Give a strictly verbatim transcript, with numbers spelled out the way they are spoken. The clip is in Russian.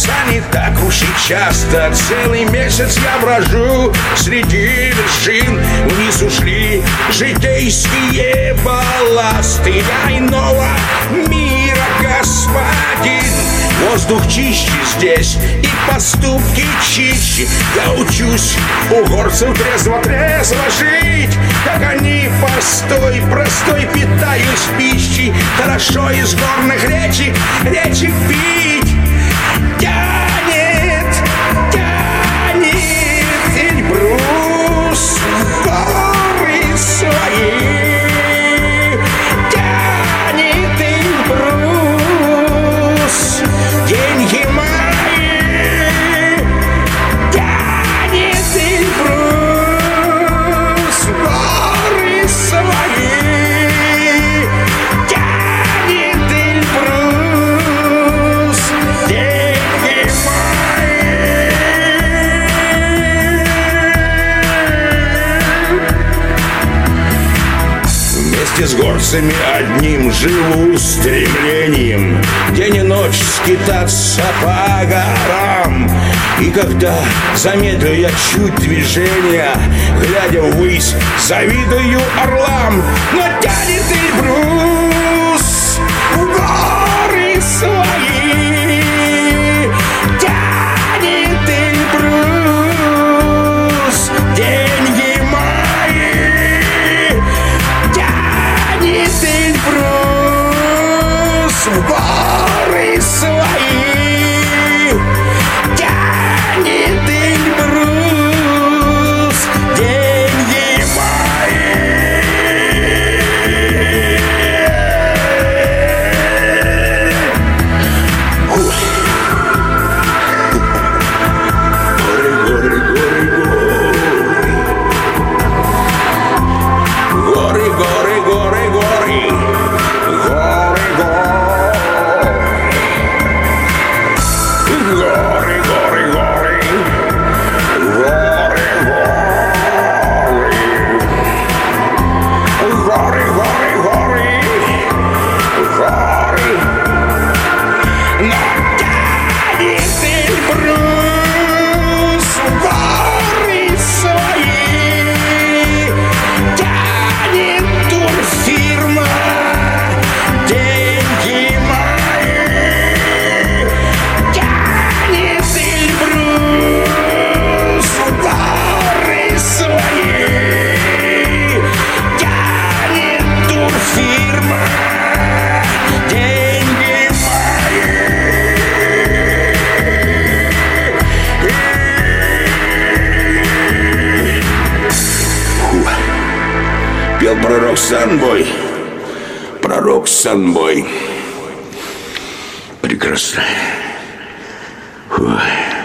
тянет так уж и часто. Целый месяц я брожу среди вершин. Вниз ушли житейские балласты. Я иного мира господин. Воздух чище здесь и поступки чище. Я учусь у горцев трезво-трезво жить, как они постой, простой питаюсь пищей. Хорошо из горных речек, речек пить. Тянет, тянет Эльбрус горы свои. Тянет Эльбрус деньги мои. Тянет Эльбрус горы свои. Тянет Эльбрус деньги мои. Вместе с горцами одним живу стремлением день и ночь скитаться по горам. И когда замедлю я чуть движения, глядя ввысь, завидую орлам. Но тянет Эльбрус в горы свои. Тянет Эльбрус деньги мои. Тянет Эльбрус в горы свои. Тянет Эльбрус деньги мои. Фух. Горы, горы, горы, горы. Горы, горы, горы, горы. Горы, горы. Горы, горы, горы. Горы, горы. Горы, горы, горы. Горы. Но тянет Эльбрус горы свои. Тянет турфирма деньги мои. Тянет Эльбрус горы свои. Тянет турфирма деньги мои. Фу. Пел пророк Санбой. Пророк Санбой. Прекрасно. Фу.